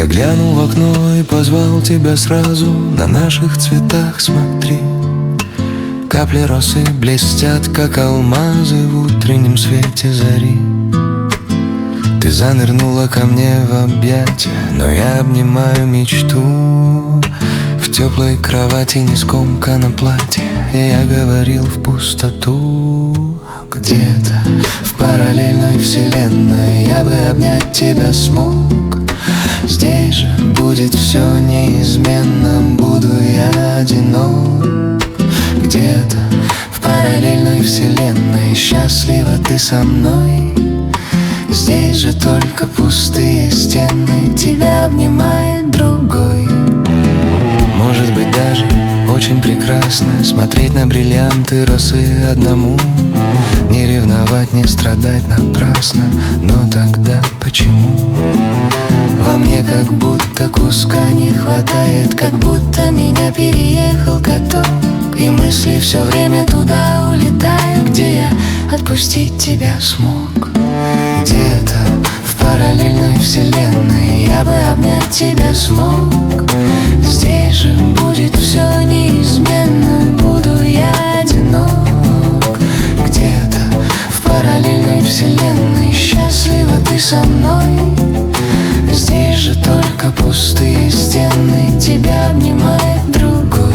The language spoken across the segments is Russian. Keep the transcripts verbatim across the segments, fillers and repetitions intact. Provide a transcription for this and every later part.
Я глянул в окно и позвал тебя сразу. На наших цветах смотри. Капли росы блестят, как алмазы в утреннем свете зари. Ты занырнула ко мне в объятия, но я обнимаю мечту. В теплой кровати не скомкано платье, и я говорил в пустоту. Где-то в параллельной вселенной я бы обнять тебя смог. Здесь же будет все неизменно, буду я одинок. Где-то в параллельной вселенной счастлива ты со мной. Здесь же только пустые стены, тебя обнимает другой. Может быть даже очень прекрасно смотреть на бриллианты росы одному. Не ревновать, не страдать напрасно, но тогда почему? Во мне как будто куска не хватает, как будто меня переехал каток. И мысли все время туда улетают, где я отпустить тебя смог. Где-то в параллельной вселенной я бы обнять тебя смог. Здесь же будет все неизменно, буду я одинок. Где-то в параллельной вселенной счастлива ты со мной. Здесь же только пустые стены, тебя обнимает другой.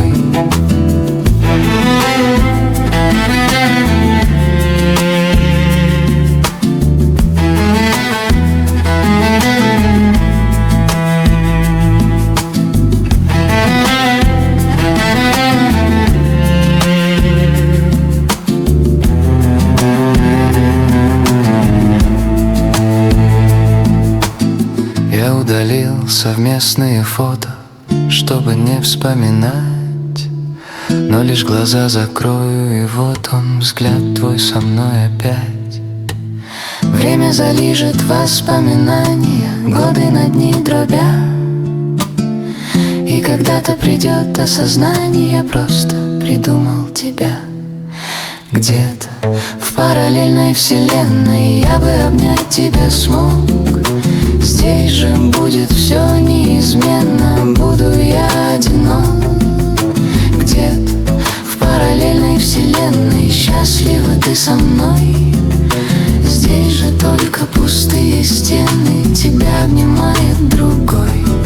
Я удалил совместные фото, чтобы не вспоминать. Но лишь глаза закрою, и вот он, взгляд твой со мной опять. Время залижет воспоминания, годы на дни дробя. И когда-то придет осознание, я просто придумал тебя. Где-то в параллельной вселенной я бы обнять тебя смог. Здесь же будет все неизменно, буду я одинок. Где-то в параллельной вселенной счастлива ты со мной. Здесь же только пустые стены, тебя обнимает другой.